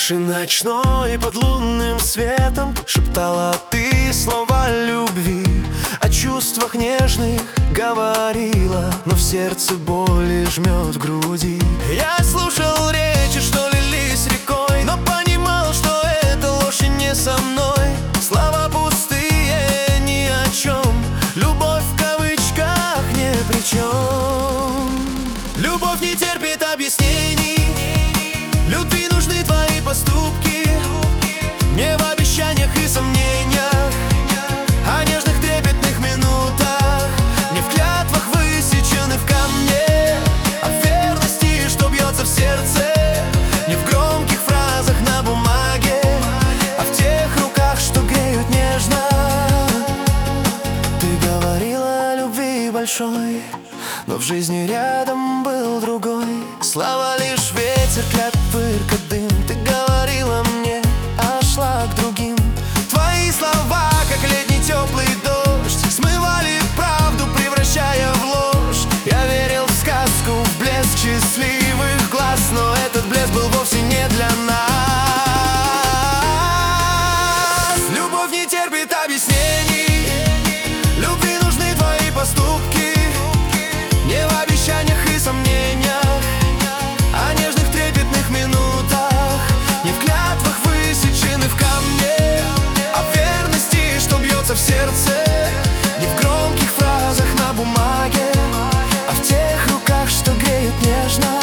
крыши ночной под лунным светом шептала ты слова любви, о чувствах нежных говорила, но в сердце боли жмет в груди. Я слушал речи, что лились рекой, но понимал, что это ложь и не со мной. Слова пустые, ни о чем, любовь в кавычках ни при чем. Любовь не терпит объяснений, любви нужны твои поступки. Не в обещаниях и сомнениях, о нежных трепетных минутах, не в клятвах, высеченных в камне, о верности, что бьется в сердце, не в громких фразах на бумаге, а в тех руках, что греют нежно. Ты говорила о любви большой, но в жизни рядом был другой. Слова лишь ветер, клятвы, дым. Ты говорила мне, а шла к другим. Твои слова, как летний теплый дождь, смывали правду, превращая в ложь. Я верил в сказку, в блеск счастливых глаз, но этот блеск был вовсе не для нас. Любовь не терпит объяснений, любви нужны твои поступки. Не в обещаниях и сомнениях, о нежных трепетных минутах, не в клятвах, высеченных в камне, о верности, что бьется в сердце, не в громких фразах на бумаге, а в тех руках, что греют нежно.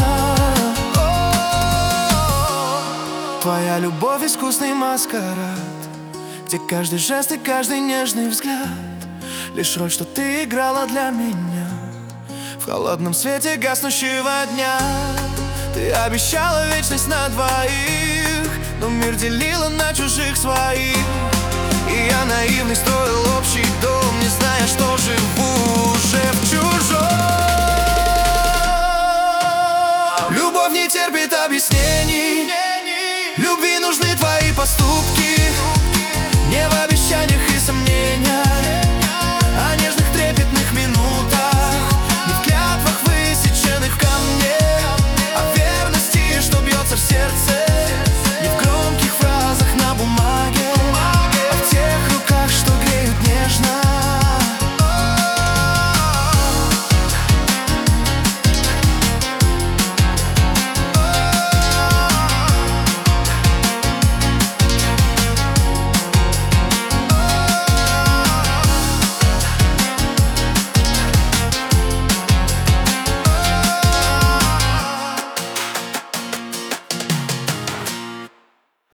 Твоя любовь — искусный маскарад, где каждый жест и каждый нежный взгляд — лишь роль, что ты играла для меня в холодном свете гаснущего дня. Ты обещала вечность на двоих, но мир делила на чужих своих.